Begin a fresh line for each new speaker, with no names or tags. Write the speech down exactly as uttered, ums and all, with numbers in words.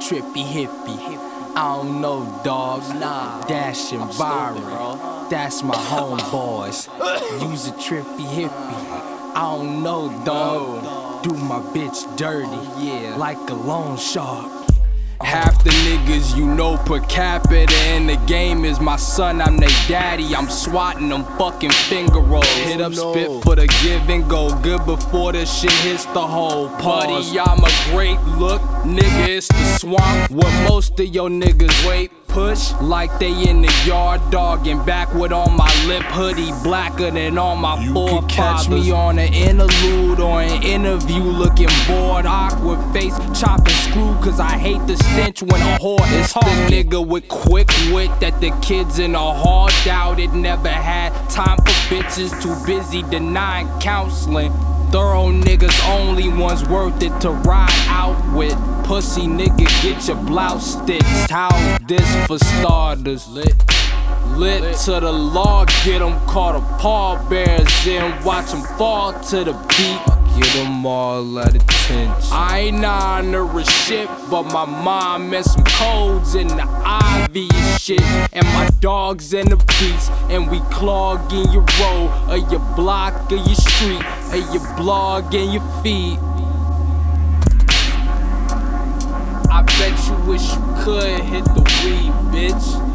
trippy hippie. I don't know, dog. Nah, dashing viral. That's my homeboys. Use a trippy hippie. I don't know, dog. Do my bitch dirty, yeah, like a loan shark. Half the niggas you know per capita in the game is my son, I'm their daddy. I'm swatting them fucking finger rolls. Hit up
no.
spit for the give and go, good before the shit hits the whole party. I'm a great look, nigga, it's the swamp where most of your niggas wait. Push like they in the yard dogging backward on my lip, hoodie blacker than all my
You
four.
can catch
me on an interlude or an interview looking bored, awkward face, chopping screw cause I hate the stench when a whore is talking. The nigga with quick wit that the kids in the hall doubted, never had time for bitches, too busy denying counseling. Thorough niggas only ones worth it to ride out with. Pussy nigga, get your blouse stitched. How's this for starters? Lit, lit, lit. To the law, get them caught a pallbearers in. Watch them fall to the beat. Get them all at attention. I ain't honoring shit, but my mom and some codes in the obvious shit. And my dogs in the beats, and we clogging your road, or your block, or your street, or your blog and your feed. I bet you wish you could hit the weed, bitch.